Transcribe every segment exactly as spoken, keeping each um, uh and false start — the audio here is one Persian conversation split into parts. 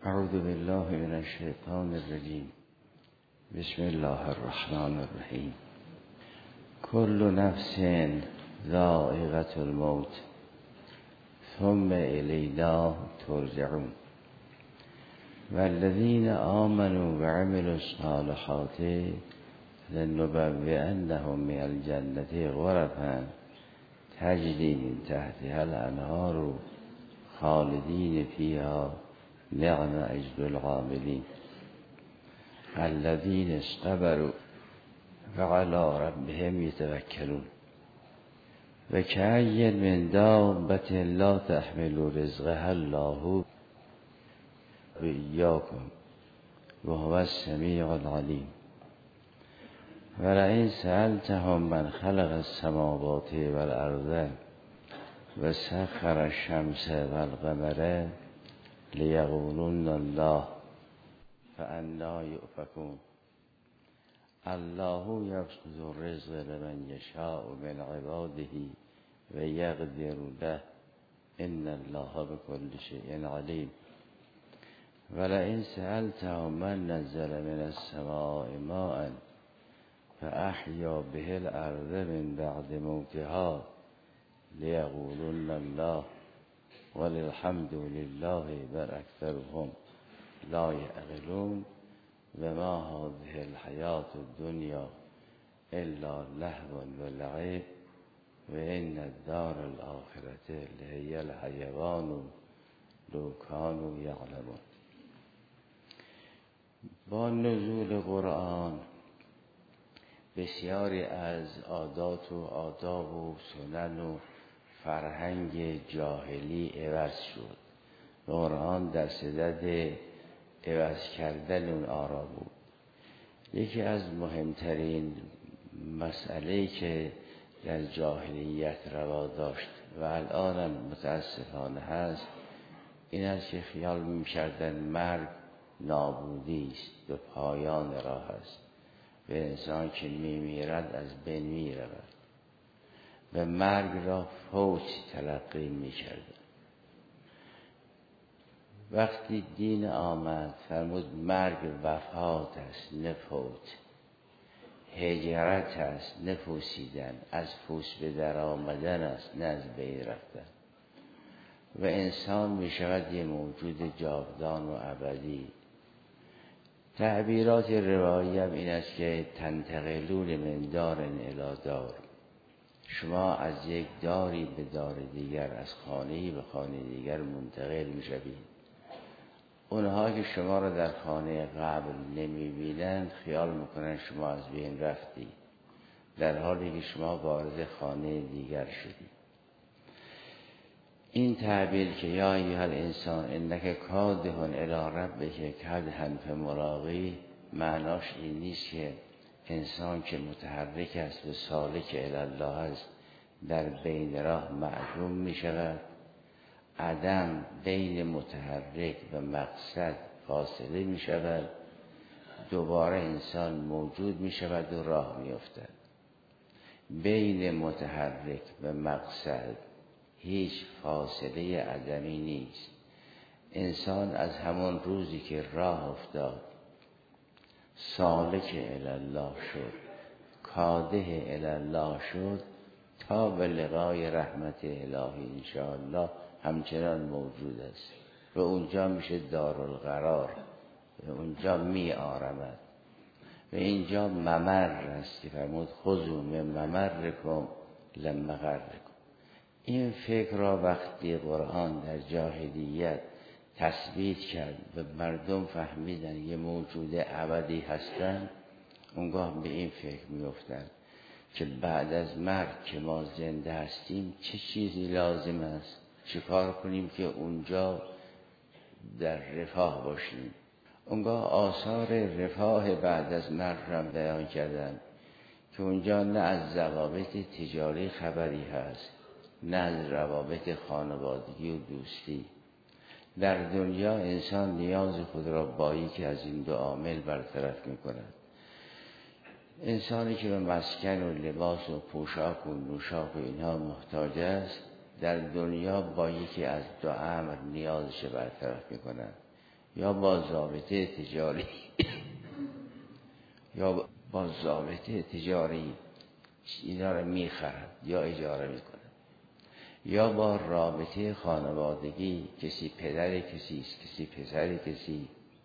اعوذ بالله من الشیطان الرجیم. بسم الله الرحمن الرحیم. کل نفس ذائقة الموت ثم الینا ترجعون. والذین آمنوا وعملوا الصالحات لنبوئنهم من الجنة غرفا تجری من تحتها الانهار خالدین فیها نعم اجر العاملین الذین اصطبروا وعلی ربهم یتوکلون. و کأی من دابة لا تحمل رزقها الله و ایاکم و هو السمیع العلیم. ولئن سألتهم من خلق السماوات والارض و سخر الشمس والقمر لیقولن الله فأنا یؤفکون. الله یبسط الرزق لمن یشاء من عباده و یقدر له ان الله بكل شیء علیم. ولئن سألتهم من نزل من السماء ماء فأحیا به الارض من بعد موتها لیقولن الله وللحمد لله بل اکثرهم لا یعقلون. و ما هذه الحیاة الدنیا الا لهو و لعب و ان الدار الاخرة لهی الحیوان لو کانوا یعلمون. با نزول قرآن بسیاری از عادات و آداب و سنن و فرهنگ جاهلی عوض شد. قرآن در صدد عوض کردن اون آرا بود. یکی از مهمترین مسئله‌ای که در جاهلیت روا داشت و الان هم متاسفانه هست این است که خیال می‌کردن مرگ نابودی است، به پایان راه است و انسان که می‌میرد از بین می‌رود و مرگ را فوت تلقی می‌کردن. وقتی دین آمد فرمود مرگ وفات است نه فوت، هجرت است نه پوسیدن، از پوست به در آمدن است نه از بین رفتن و انسان می شود یه موجود جاودان و ابدی. تعبیرات روایی هم این است که تنتقلون من دار الی دار، شما از یک داری به دار دیگر، از خانه‌ای به خانه دیگر منتقل می شوید. اونها که شما را در خانه قبل نمی بینند خیال میکنن شما از بین رفتی، در حالی که شما وارد خانه دیگر شدی. این تعبیر که یا ایها الانسان انک کادح الی ربک کدحا فملاقیه، معناش این نیست که انسان که متحرک است و سالک الی الله است در بین راه معدوم می شود. عدم بین متحرک و مقصد فاصله می شود، دوباره انسان موجود می شود و راه می افتد. بین متحرک و مقصد هیچ فاصله عدمی نیست. انسان از همون روزی که راه افتاد سالک الی الله شد، کادح الی الله شد، تا به لقای رحمت الهی انشاءالله همچنان موجود است و اونجا میشه دارالقرار و اونجا می آرمد و اینجا ممر است که فرمود خذوا من ممرکم لمغرکم. این فکر را وقتی قرآن در جاهلیت تثبیت کرد و مردم فهمیدن یه موجود ابدی هستن، اونگاه به این فکر میافتند که بعد از مرگ که ما زنده هستیم چه چیزی لازم است، چه کار کنیم که اونجا در رفاه باشیم. اونگاه آثار رفاه بعد از مرگ را بیان کردن که اونجا نه از ضوابط تجاری خبری هست نه از روابط خانوادگی و دوستی. در دنیا انسان نیاز خود را با یکی از این دو عامل برطرف می‌کند. انسانی که به مسکن و لباس و پوشاک و نوشاک و اینها محتاج است در دنیا با یکی از دو امر نیازش برطرف می‌کند. یا با ضابطه تجاری یا با ضابطه تجاری اینا رو میخرد یا اجاره میکنه، یا با رابطه خانوادگی، کسی پدر کسی است، کسی پسر کسی،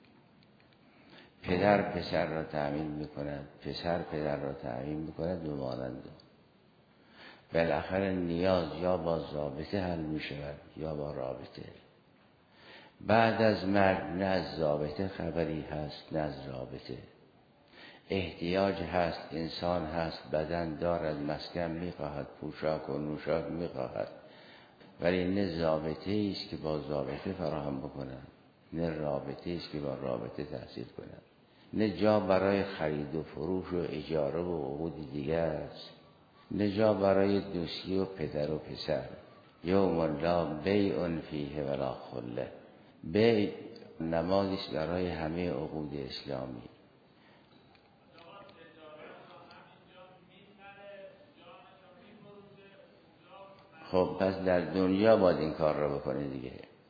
پدر پسر را تأمین میکند، پسر پدر را تأمین میکند و مانند. بالاخره نیاز یا با ضابطه حل میشود یا با رابطه. بعد از مرگ نه از ضابطه خبری هست نه از رابطه. احتیاج هست، انسان هست، بدن دارد، مسکن میخواهد، پوشاک و نوشاک میخواهد، ولی نه ضابطه است که با ضابطه فراهم بکنند، نه رابطه است که با رابطه تحصیل کنند، نه جا برای خرید و فروش و اجاره و عقود دیگر است، نه جا برای دوستی و پدر و پسر. یوم لا بیع فیه ولا خله. بیع نمادی است برای همه عقود اسلامی. خب پس در دنیا باید این کار را بکنه دیگه.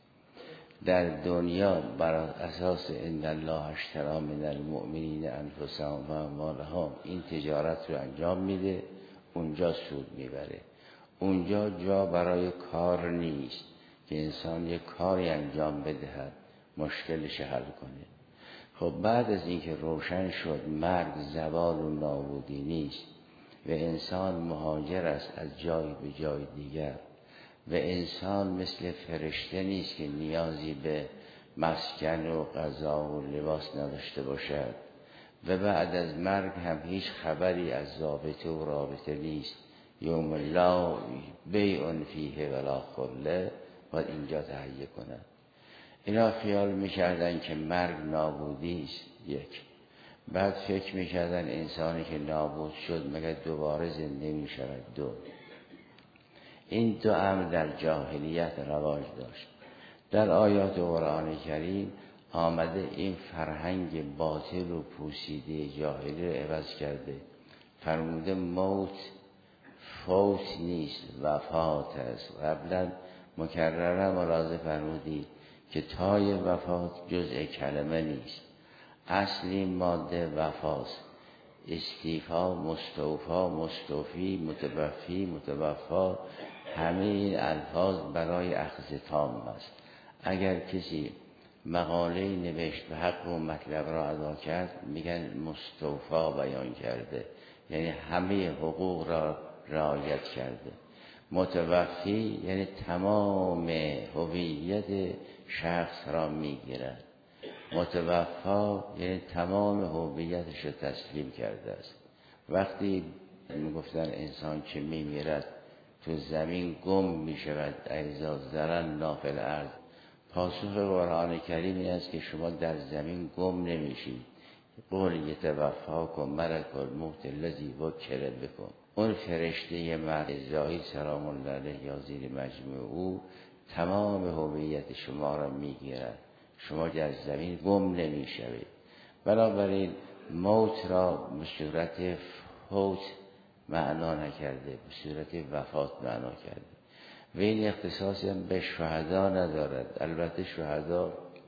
در دنیا بر اساس ان الله اشتری من المؤمنین انفسهم و اموالهم این تجارت رو انجام میده، اونجا سود میبره. اونجا جا برای کار نیست که انسان یک کاری انجام بدهد مشکلش حل کنه. خب بعد از اینکه روشن شد مرگ زوال و نابودی نیست و انسان مهاجر است از جای به جای دیگر و انسان مثل فرشته نیست که نیازی به مسکن و غذا و لباس نداشته باشد و بعد از مرگ هم هیچ خبری از ضابطه و رابطه نیست. یوم لا بیع فیه ولا خله باید اینجا تهیه کنند. اینا خیال میکردن که مرگ نابودی است یک، بعد فکر میکردن انسانی که نابود شد مگر دوباره زنده میشود دو. این دو امر در جاهلیت رواج داشت. در آیات قرآن کریم آمده این فرهنگ باطل و پوسیده جاهلی رو عوض کرده. فرموده موت فوت نیست، وفات است. قبلا مکرره ملاحظه فرمودید که تای وفات جزء کلمه نیست، اصلی ماده وفاست. استیفا، مستوفا، مستوفی، متوفی، متوفا، همه این الفاظ برای اخذ تام است. اگر کسی مقاله نوشت و حق و مطلب را ادا کرد میگن مستوفا بیان کرده، یعنی همه حقوق را رعایت کرده. متوفی یعنی تمام هویت شخص را میگیرد. متوفا یعنی تمام هویتش را تسلیم کرده است. وقتی میگفتن انسان که میمیرد تو زمین گم میشود، اذا ذرن فی الارض، پاسخ قرآن کریم این است که شما در زمین گم نمیشید. قول یتوفاکم ملک الموت الذی وکل بکم، اون فرشته مرزایی سلام الله علیه یا زیر مجموع او تمام هویت شما را میگیرد، شما در زمین گم نمیشوید. بنابراین موت را به صورت فوت معنا نکرده، به صورت وفات معنا کرده و این اختصاصی هم به شهدا ندارد. البته شهدا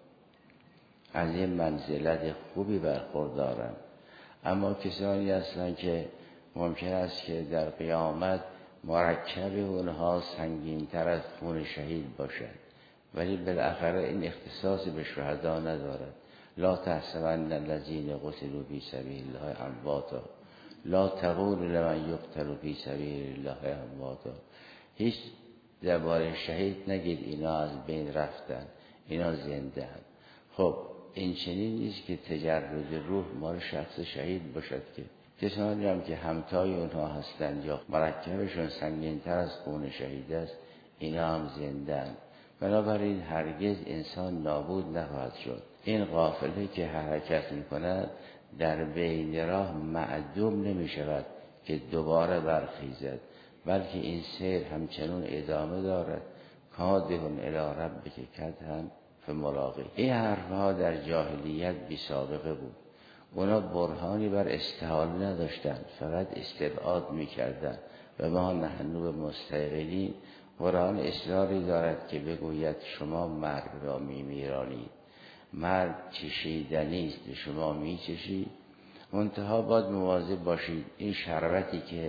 از این منزلت خوبی برخوردارند، اما کسانی هستند که ممکن است که در قیامت مرکب اونها سنگین‌تر از خون شهید باشد، ولی بالاخره این اختصاصی به شهدا ندارد. لا تحسبن الذین قتلوا فی سبیل الله امواتا، لا تقولوا لمن یقتل فی سبیل الله امواتا. هیچ درباره شهید نگید اینا از بین رفتن، اینا زنده هستند. خب این چنین نیست که تجرد روح مال شخص شهید باشد، که کسانی هم که همتای اونها هستند یا مرکبشون سنگین‌تر از خون شهید است اینا هم زنده هستند. بنابراین هرگز انسان نابود نخواهد شد. این قافله که حرکت می‌کند در بین راه معدوم نمی‌شود که دوباره برخیزد، بلکه این سیر همچنان ادامه دارد. کادحون الی ربک کدحا فملاقیه. این حرفها در جاهلیت بی سابقه بود. اونا برهانی بر استحاله نداشتند، فقط استبعاد می‌کردند و ما نحن به مستیقنین. قرآن اصراری دارد که بگوید شما مرگ را می‌میرانید. مرگ چشیدنی است، شما می چشید. منتها باید مواظب باشید این شربتی که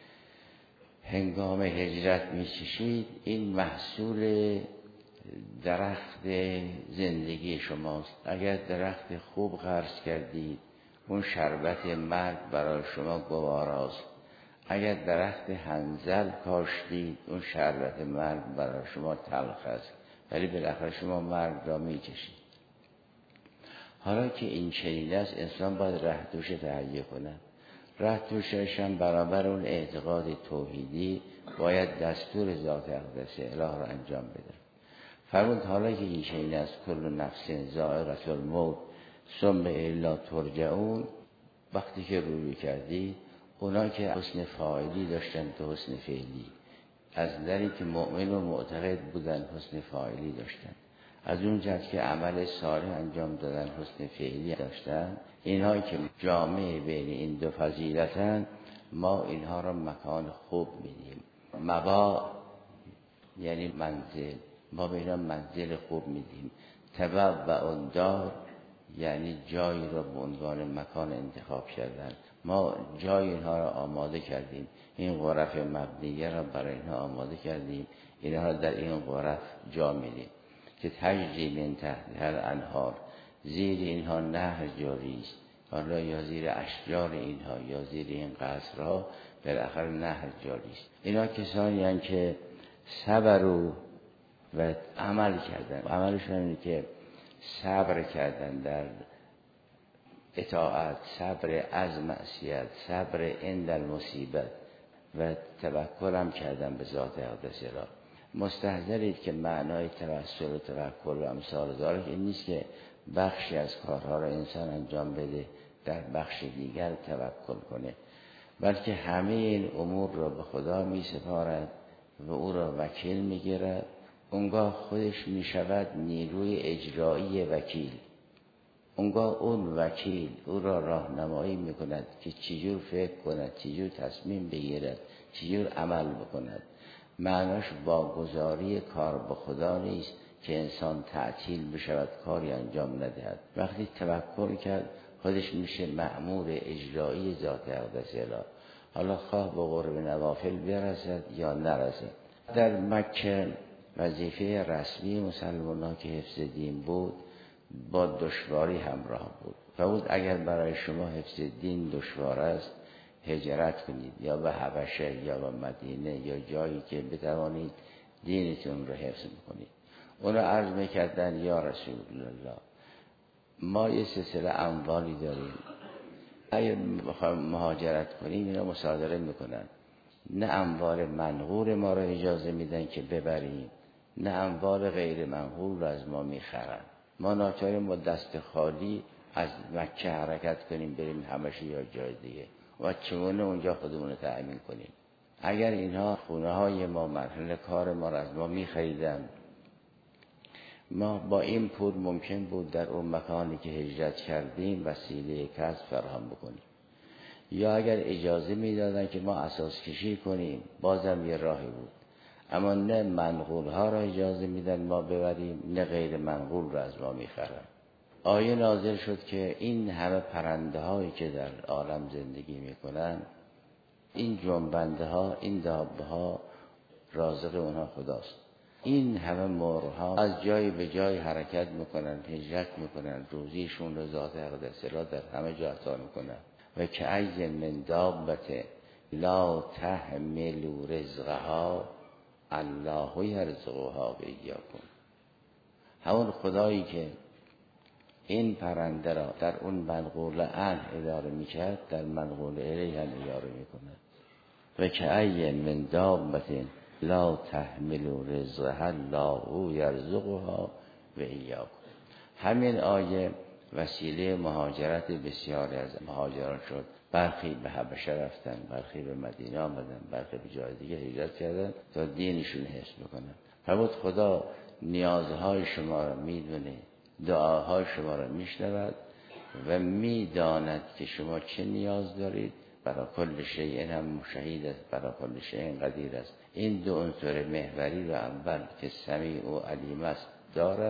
هنگام هجرت می چشید این محصول درخت زندگی شماست. اگر درخت خوب غرس کردید اون شربت مرگ برای شما گواراست. اگر درخت حنظل کاشتید اون شربت مرگ برای شما تلخ است، ولی بالاخره شما مرگ را می چشید. حالا که این چنین است انسان باید ره دوش تهیه کند. ره دوشش هم برابر اون اعتقاد توحیدی باید دستور ذات اقدس اله را انجام بده. فرمود حالا که این چنین است کل نفس ذائقة الموت ثم الی ترجعون، وقتی که روی کردی اونا که حسن فاعلی داشتن تو حسن فعلی، از نظری که مؤمن و معتقد بودن حسن فاعلی داشتن، از اون جهت که عمل صالح انجام دادن حسن فعلی داشتن، اینها که جامع بین این دو فضیلتن ما اینها را مکان خوب میدیم. مبا یعنی منزل، ما به اینها منزل خوب میدیم. تبع و اندار یعنی جایی را به عنوان مکان انتخاب کردن. ما جای اینها را آماده کردیم، این غرف مبنیه را برای اینها آماده کردیم، اینها را در این غرف جا میدیم که تجری من تحتها الانهار، زیر اینها نهر جاری است. حالا یا زیر اشجار اینها یا زیر این قصرها بالاخره نهر جاری است. اینا کسانی هستند که صبر و و عمل کردن. عملشون اینه که صبر کردن در اطاعت، صبر از معصیت، صبر عند المصیبت و توکل هم کردن به ذات اقدس اله. مستحضرید که معنای توسل و توکل و امثال ذالک این نیست که بخشی از کارها را انسان انجام بده در بخش دیگر توکل کنه، بلکه همه این امور را به خدا می سپارد و او را وکیل می گیرد. اونگاه خودش می شود نیروی اجرایی وکیل. اونگاه اون وکیل او را راهنمایی می کند که چجور فکر کند، چجور تصمیم بگیرد، چجور عمل بکند. معناش واگذاری کار به خدا نیست که انسان تعطیل بشود کاری انجام ندهد. وقتی توکل کرد خودش میشه مأمور اجرایی ذات اقدس اله، حالا خواه به قرب نوافل برسد یا نرسد. در مکه وظیفه رسمی مسلمانان که حفظ دین بود با دشواری همراه بود. فرمود اگر برای شما حفظ دین دشوار است هجرت کنید، یا به حبشه یا به مدینه یا جایی که بتوانید دینتون رو حفظ بکنید. اونا عرض میکردن یا رسول الله ما یه سلسله اموالی داریم، اگر بخوایم مهاجرت کنیم اینا مصادره میکنن، نه اموال منقول ما رو اجازه میدن که ببریم، نه اموال غیر منقول رو از ما میخرن. ما ناچاریم با دست خالی از مکه حرکت کنیم بریم حبشه یا جای دیگه و چگونه اونجا خودمون رو تأمین کنیم. اگر اینها خونه های ما، مرحله کار ما رو از ما میخریدن، ما با این پول ممکن بود در اون مکانی که هجرت کردیم وسیله کسب فراهم بکنیم، یا اگر اجازه میدادن که ما اساس کشی کنیم بازم یه راهی بود. اما نه منقول ها را اجازه میدن ما ببریم، نه غیر منقول را از ما میخرن. آیه نازل شد که این همه پرنده هایی که در عالم زندگی میکنن، این جنبنده ها، این دابه ها رازق اونها خداست. این همه مرغ ها از جای به جای حرکت میکنن، هجرت میکنن، روزیشون رو ذات اقدس اله در همه جا عطا میکنن. و که ای من دابه لا تحمل رزقها الله یرزقها و ایاکم. همون خدایی که این پرنده را در اون منقول عنه اداره میکرد در منقول الیه هم اداره میکنه. و که ای من دابه لا تحمل رزقها الله یرزقها و ایاکم. همین آیه وسیله مهاجرت بسیاری از مهاجران شد. برخی به حبشه رفتن، برخی به مدینه آمدن، برخی به جای دیگه هجرت کردن تا دینشون حفظ بکنن. فرمود خدا نیازهای شما را میدونه، دعاهای شما را میشنود و میداند که شما چه نیاز دارید. برای کل شیء هم شهید است، برای کل شیء قدیر است. این دو عنصر محوری رو اول که سمیع و علیم است دارد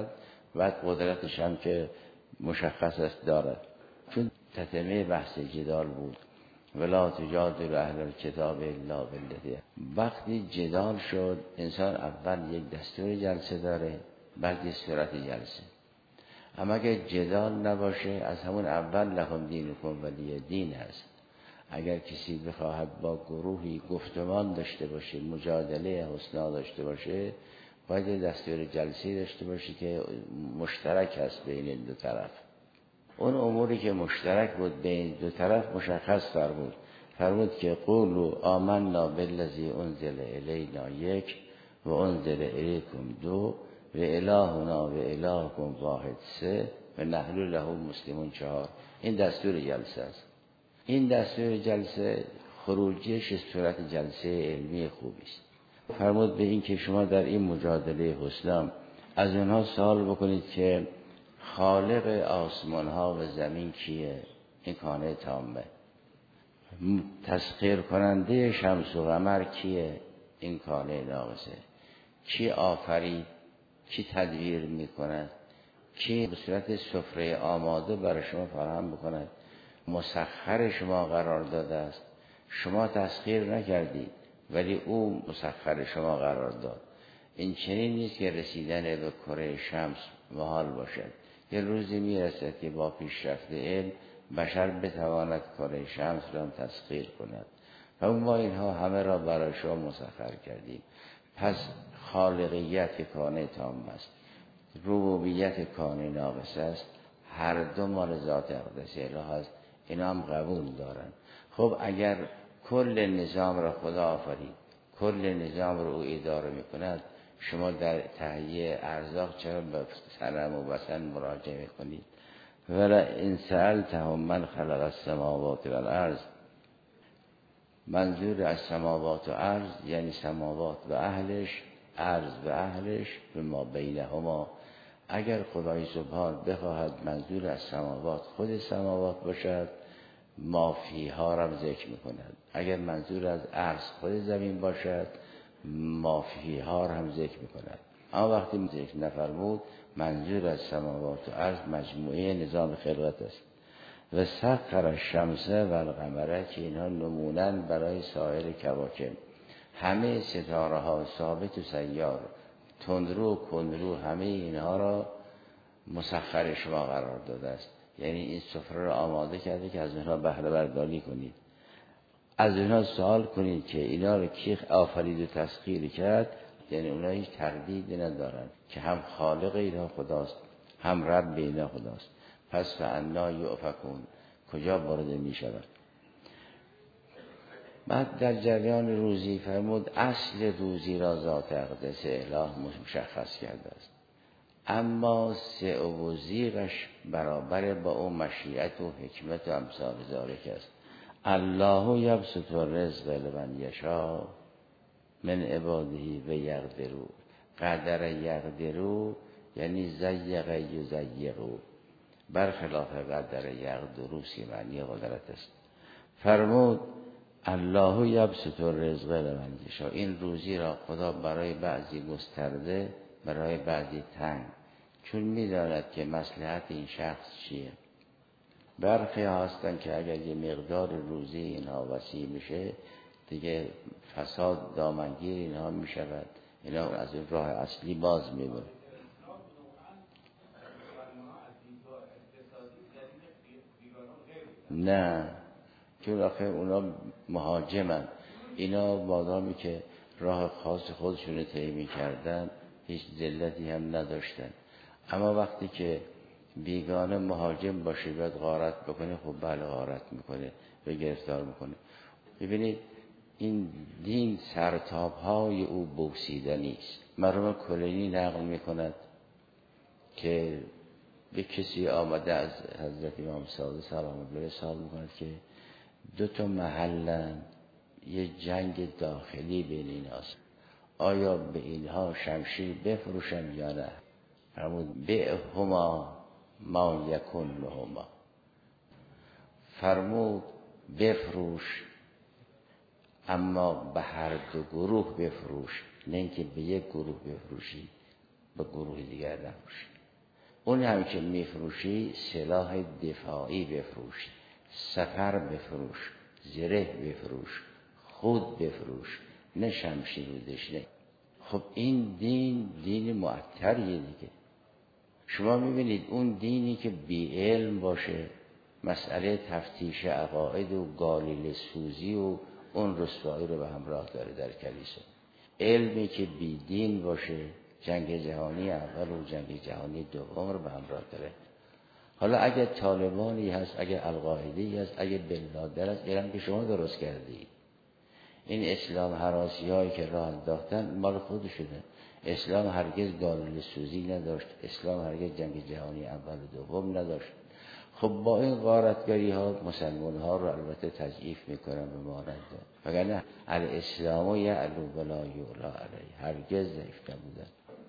بعد قدرتش هم که مشخص است داره. چون تتمه بحث جدال بود ولا تجادل اهل الکتاب الا بالتی. وقتی جدال شد انسان اول یک دستور جلسه داره، بعد یک صورت جلسه. اما اگر جدال نباشه از همون اول لهم دینکم ولی دین هست. اگر کسی بخواهد با گروهی گفتمان داشته باشه، مجادله حسنا داشته باشه، باید دستور جلسه داشته باشه که مشترک هست بین دو طرف. اون اموری که مشترک بود بین دو طرف مشخص فرمود. فرمود که قولوا آمنا بالذی انزل الینا یک و انزل الیکم دو و الهنا و الهکم واحد سه و نحن له مسلمون چهار. این دستور جلسه است. این دستور جلسه خروجیش صورت جلسه علمی خوبی است. فرمود به این که شما در این مجادله حسنا از اونها سوال بکنید که خالق آسمان ها و زمین کیه؟ این کانه تامه. تسخیر کننده شمس و قمر کیه؟ این کانه ناقصه. کی آفرید؟ کی تدبیر میکند؟ کی به صورت سفره آماده برای شما فراهم بکند؟ مسخر شما قرار داده است. شما تسخیر نکردید ولی او مسخر شما قرار داد. این چنین نیست که رسیدن به کره شمس محال باشد. یه روزی میرسد که با پیشرفت علم بشر بتواند کره شمس را تسخیر کند و ما اینها همه را برای شما مسخر کردیم. پس خالقیت کانه تام است، ربوبیت کانه ناقص است، هر دو مال ذات اقدس اله است. اینا هم قبول دارن. خب اگر کل نظام را خدا آفرید، کل نظام را او اداره میکند، شما در تهیه ارزاق چرا به صنم و وثن مراجعه میکنید؟ ولا ان سألتهم من خلق السماوات و الارض، منظور از سماوات و ارض یعنی سماوات و اهلش، ارض و اهلش و ما بینهما. اگر خدای سبحان بخواهد منظور از سماوات خود سماوات باشد، ما فیها را ذکر میکند. اگر منظور از ارض خود زمین باشد، ما فیها را هم ذکر میکند. اما وقتی ذکر نفرمود، منظور از سماوات و ارض مجموعه نظام خلقت است. و سخر الشمس و القمر، که اینها نمونن برای سایر کواکب. همه ستاره ها ثابت و سیار، تندرو و کندرو، همه اینها را مسخر شما قرار داده است. یعنی این سفره را آماده کرده که از اینها بهره برداری کنید. از اینها سوال کنید که اینا رو کی آفرید و تسخیر کرد. یعنی اونها هیچ تردیدی ندارن که هم خالق اینها خداست، هم رب اینها خداست. پس فانا یؤفکون، کجا برده می شود؟ بعد در جریان روزی فرمود اصل روزی را ذات اقدس اله مشخص کرده است، اما سعی و ضیقش برابر با اون مشیت و حکمت و امثال ذالک است. الله یبسط الرزق لمن یشاء من عباده و یقدروا. قدر یقدروا یعنی ضیق یضیقوا، برخلاف قدر یقدروا سی معنی قدرت است. فرمود الله یبسط الرزق لمن یشاء، این روزی را خدا برای بعضی گسترده، برای بعضی تنگ، چون می‌داند که مصلحت این شخص چیه. برخی هستن که اگر یه مقدار روزی اینها وسیع میشه دیگه فساد دامنگیر اینها میشود، اینا از این راه اصلی باز میبره. نه، چون آخه اونا مهاجمن، اینا مادامی که راه خاص خودشون طی می‌کردن هیچ ذلتی هم نداشتن. اما وقتی که بیگانه مهاجم باشه باید غارت بکنه، خب بله غارت میکنه و گرفتار میکنه. ببینید این دین سرتاب های او بوسیدنی است. مرحوم کلینی نقل میکند که به کسی آمده از حضرت امام صادق سلام الله سوال میکند که دو تا محلن، یه جنگ داخلی بین ایناست، آیا به اینها شمشیر بفروشم یا نه؟ فرمود بعهما ما یکن لهما. فرمود بفروش، اما به هر دو گروه بفروش، نه اینکه به یک گروه بفروشی به گروه دیگر نفروشی. اون هم که میفروشی سلاح دفاعی بفروش، سفر بفروش، زره بفروش، خود بفروش، نه شمشیر و دشنه. خب این دین دین معطریه دیگه. شما میبینید اون دینی که بی علم باشه، مسئله تفتیش عقاید و گالیله سوزی و اون رسوایی رو به همراه داره در کلیسا. علمی که بی دین باشه، جنگ جهانی اول و جنگ جهانی دوم رو به همراه داره. حالا اگه طالبانی هست، اگه القاعده‌ای هست، اگه بن لادن هست، ایران که شما درست کردید. این اسلام هراسی هایی که راه انداختن مال خودشونه. اسلام هرگز گالیله سوزی نداشت، اسلام هرگز جنگ جهانی اول و دوم نداشت. خب با این غارتگری ها مسلمان ها رو البته تضعیف میکنن به مانند وگرنه الاسلام یعلو ولا یعلا علیه، هرگز ضعیف نبودن.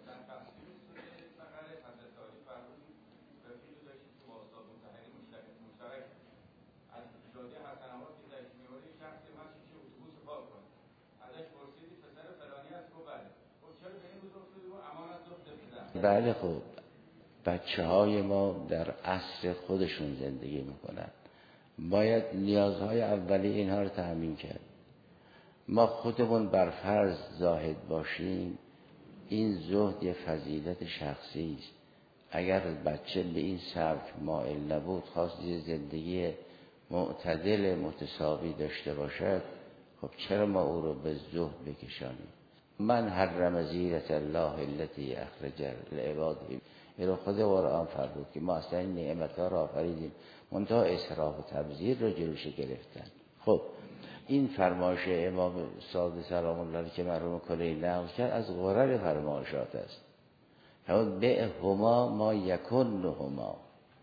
بله خب بچه های ما در عصر خودشون زندگی میکنن، باید نیازهای اولی اینها رو تأمین کرد. ما خودمون بر فرض زاهد باشیم، این زهد یه فضیلت شخصی است. اگر بچه به این سبک مائل نبود، خواست یه زندگی معتدل متساوی داشته باشد، خب چرا ما او رو به زهد بکشانیم؟ من حرم زینت الله التي اخرج العباد، این رو خود قرآن فرمود که ما اصلا این نعمت‌ها را آفریدیم، منتها اسراف و تبذیر رو جلوش گرفتن. خب این فرمایش امام صادق سلام الله علیه که مرحوم کلینی نقل کرد از غرر فرمایشات است. همون به هما ما یکن هما،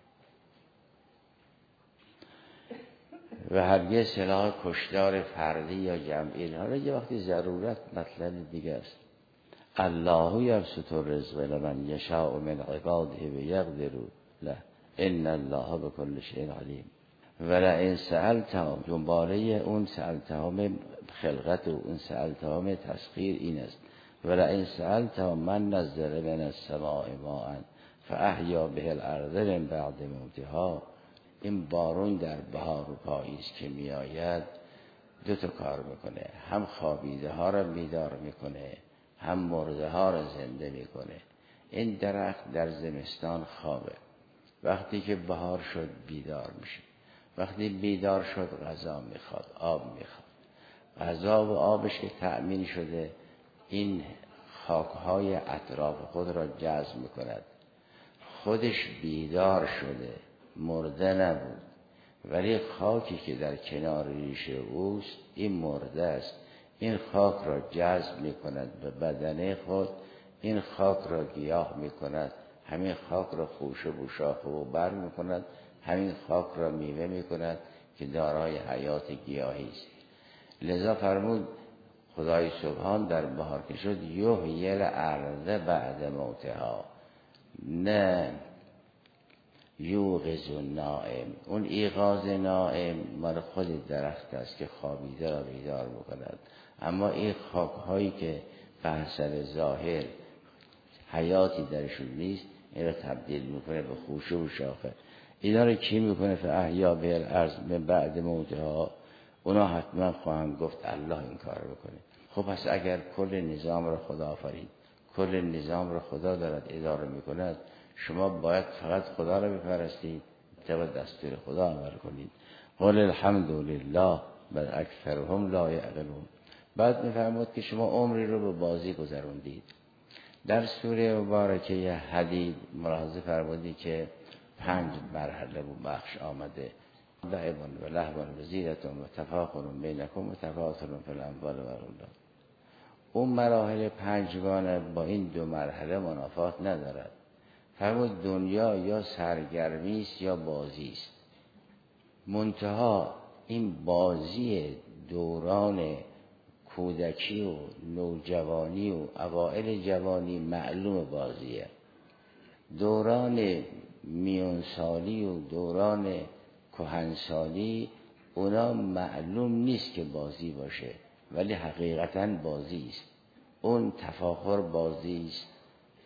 و هرگز سلاح کشتار فردی یا جمعی، اینها یه وقتی ضرورت مطلب دیگه است. الله یبسط الرزق لمن یشاء من عباده و یقدر له ان الله بكل شیء علیم. ولئن سألتهم، جنباره اون سألتهم خلقت و اون سألتهم تسخیر این است. ولئن سألتهم من نزل من السماء ماء فاحیا به الارض من بعد موتها، این بارون در بهار و پاییز که می آید دو تا کار میکنه، هم خوابیده ها را بیدار میکنه، هم مرده ها را زنده میکنه. این درخت در زمستان خوابه، وقتی که بهار شد بیدار میشه، وقتی بیدار شد غذا میخواد، آب میخواد. غذا و آبش که تأمین شده، این خاکهای اطراف خود را جذب میکند. خودش بیدار شده، مرده نبود، ولی خاکی که در کنار ریشه اوست این مرده است. این خاک را جذب میکند به بدن خود، این خاک را گیاه میکند، همین خاک را خوشه و شاخه و بر میکند، همین خاک را میوه میکند که دارای حیات گیاهی است. لذا فرمود خدای سبحان در بهار که شد یحیی الارض بعد موتها، نه یوقظ النائم. اون ایقاظ نائم مال خود درخت است که خوابیده را بیدار میکند، اما این خاک هایی که به حسب ظاهر حیاتی درشون نیست، این را تبدیل میکنه به خوشه و شاخه. اینا رو کی میکنه؟ فاحیا به الارض من بعد موتها، اونا حتما خواهند گفت الله این کار بکنه. خب پس اگر کل نظام را خدا آفرید، کل نظام را خدا دارد اداره میکند، شما باید فقط خدا را بپرستید، طبق دستور خدا عمل کنید. قل الحمد لله بل اکثرهم لا یعلمون. بعد میفرمود که شما عمری رو به بازی گذروندید. در سوره مبارکه حدید ملاحظه فرمودی که پنج مرحله و بخش آمده: لعب و لهو و زینت و تفاخر بینکم و تفاخر فی الاموال و الاولاد. اون مراحل پنجگانه با این دو مرحله منافات ندارد. فرمود دنیا یا سرگرمی است یا بازی است. منتها این بازی دوران کودکی و نوجوانی و اوائل جوانی معلوم بازیه. دوران میانسالی و دوران کهنسالی اونا معلوم نیست که بازی باشه، ولی حقیقتاً بازی است. اون تفاخر بازی است،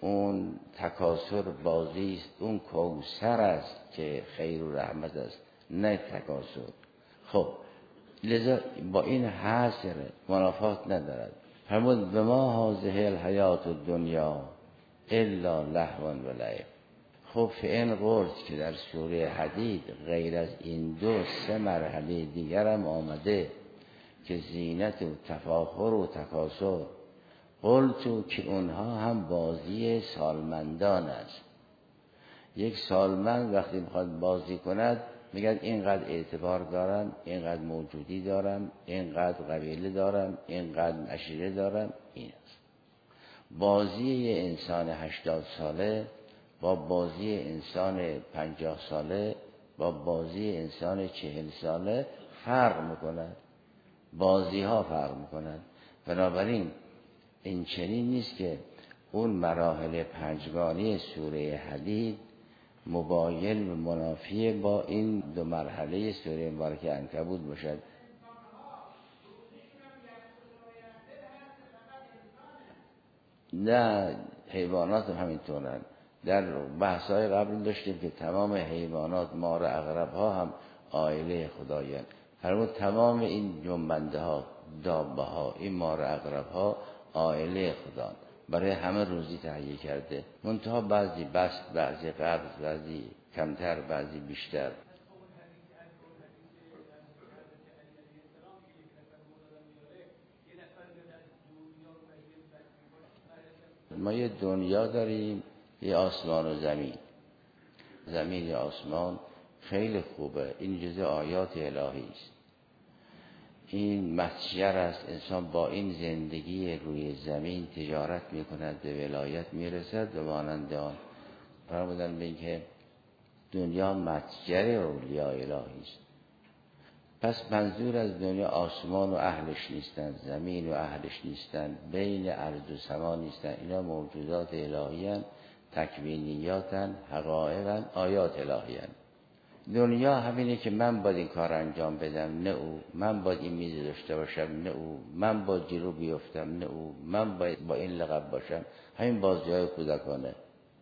اون تکاسر بازی است، اون کوثر است که خیر و رحمت است، نه تکاسر. خب لذا با این حصر منافات ندارد. فرمود به ما هذه الحیات الدنیا الا لهو و لعب. خب فعن قرص که در سوره حدید غیر از این دو سه مرحله دیگر هم آمده که زینت و تفاخر و تکاسر، قلتو که اونها هم بازی سالمندان است. یک سالمند وقتی میخواد بازی کند میگن اینقدر اعتبار دارم، اینقدر موجودی دارم، اینقدر قبیله دارم، اینقدر عشیره دارم. این است بازی یه انسان هشتاد ساله با بازی انسان پنجاه ساله با بازی انسان چهل ساله فرق میکند، بازی ها فرق میکند. بنابراین این چنین نیست که اون مراحل پنجگانی سوره حدید مباین و منافی با این دو مرحله سوره مبارکه عنکبوت باشد. نه حیوانات هم همینطورن. در بحث‌های قبل داشتیم که تمام حیوانات مار عقرب ها هم عائله خدایان. فرمود تمام این جنبنده ها، دابه ها، این مار عقرب ها عائله خدا، برای همه روزی تهیه کرده. منتها بعضی بست، بعضی قبض، بعضی کمتر، بعضی بیشتر. ما یه دنیا داریم، یه آسمان و زمین. زمین یا آسمان خیلی خوبه، این جزء آیات الهی است. این متجر است، انسان با این زندگی روی زمین تجارت میکند، به ولایت میرسد و مانند آن. فرمودن به این که دنیا متجر اولیاء الهی است. پس منظور از دنیا آسمان و اهلش نیستن، زمین و اهلش نیستن، بین ارض و سما نیستن. اینا موجودات الهی هستند، تکوینیاتن، حقایقن، آیات الهی هستند. دنیا همینه که من باید این کار انجام بدم، نه او. من باید این میز داشته باشم، نه او. من باید جلو بیفتم، نه او. من باید با این لقب باشم. همین بازی های کودکانه.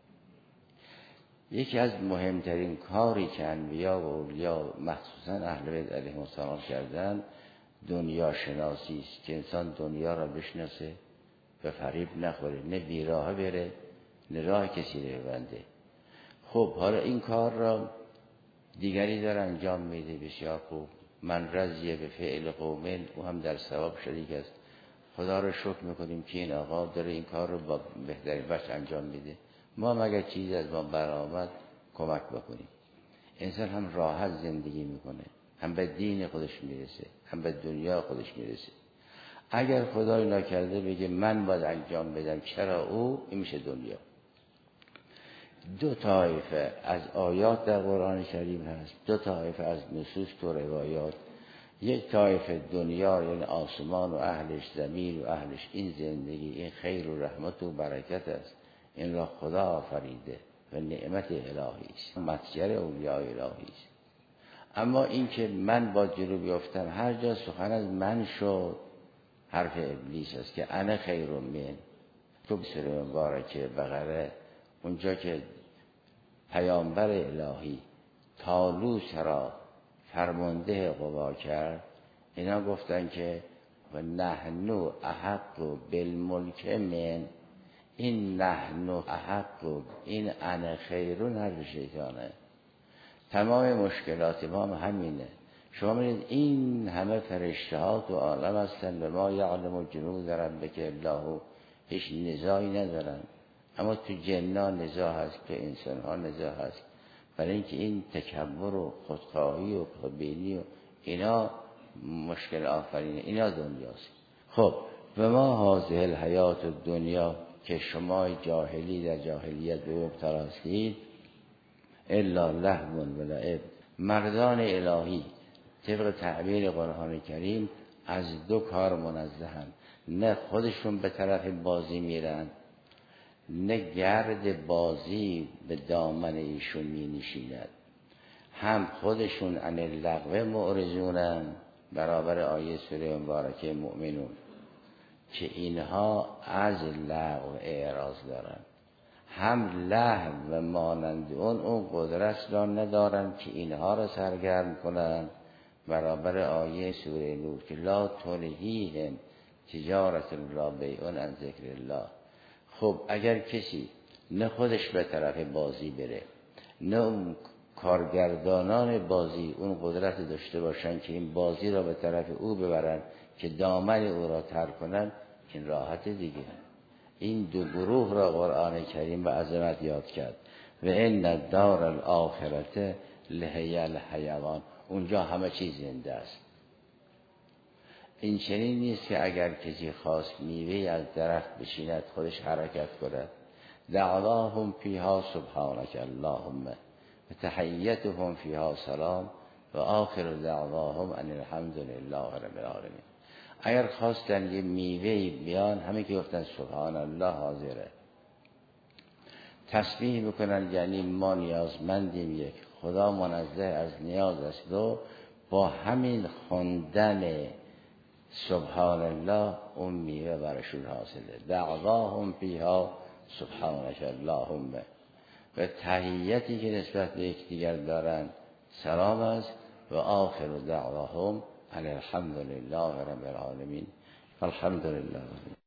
یکی از مهمترین کاری که انبیا و اولیا مخصوصا اهل بیت علیهم السلام کردن دنیا شناسی است، که انسان دنیا را بشناسه، به فریب نخوره، نه بیراه بره، نه راه کسی رو ببنده. خب حالا این کار را دیگری داره انجام میده، بسیار خوب. من رضی به فعل قومن، او هم در ثواب شریک است. خدا رو شکر میکنیم که این آقا داره این کار رو با بهترین وجه انجام میده. ما مگر چیزی از ما برآمد کمک بکنیم. انسان هم راحت زندگی میکنه، هم به دین خودش میرسه، هم به دنیا خودش میرسه. اگر خدای نکرده بگه من باید انجام بدم، چرا او؟ این میشه دنیا. دو طایفه از آیات در قرآن کریم هست، دو طایفه از نصوص و روایات. یک طایفه دنیا یعنی آسمان و اهلش، زمین و اهلش، این زندگی، این خیر و رحمت و برکت است، این را خدا آفریده و نعمت الهی است، متجر اولیاء الهی است. اما این که من با جلو بیفتم، هر جا سخن از من شد، حرف ابلیس است که انا خیر من. تو بسر مبارکه بقره اونجا که پیامبر الهی طالوت را فرمانده قوا کرد، اینا گفتن که و نحنو احق بالملک من. این نحنو احق، این انا خیرون حرف شیطانه. تمام مشکلات ما هم همینه. شما می‌بینید این همه فرشته ها تو عالم هستن و ما یعلم جنود ربک الا هو، هیچ نزاعی ندارن. اما تو جنان نزاع هست، تو انسان ها نزاع هست، برای اینکه این تکبر و خودخواهی و خودبینی و اینا مشکل آفرینه. اینا دنیاست. خب و ما هذه الحیات دنیا، که شما جاهلی در جاهلیت به مبتلا هستید، الا لهو و لعب. مردان الهی طبق تعبیر قرآن کریم از دو کار منزهند. نه خودشون به طرف بازی میرن، نه گرد بازی به دامن ایشون می نشیند. هم خودشون عن اللغو معرضونن، برابر آیه سوره مبارکه مؤمنون، که اینها از لغو اعراض دارن. هم لحن و مانند اون اون قدرت را ندارن که اینها را سرگرم کنن، برابر آیه سوره نور که لا تلهیهم تجارت لا بیع عن ذکر الله. خب اگر کسی نه خودش به طرف بازی بره، نه اون کارگردانان بازی اون قدرت داشته باشن که این بازی را به طرف او ببرن که دامن او را تر کنن، این راحت دیگه. این دو گروه را قرآن کریم به عظمت یاد کرد. و ان الدار الاخرته لهی الحیوان، اونجا همه چیز زنده است. این چنین نیست که اگر کسی خواست میوه از درخت بشیند خودش حرکت کند. دعواهم فیها سبحانک اللهم و تحیتهم فیها سلام و آخر دعواهم ان الحمد لله رب العالمین. اگر خواستن یه میوه بیان، همه که گفتن سبحان الله حاضره، تسبیح بکنن، یعنی ما نیازمندیم، یک خدا منزه از نیاز است، و با همین خوندن سبحان الله اون میوه برشون حاصله. دعواهم فیها سبحانک اللهم، و تحیتی که نسبت به یکدیگر دارن سلام است. و آخر دعواهم ان الحمد لله رب العالمین. الحمد لله.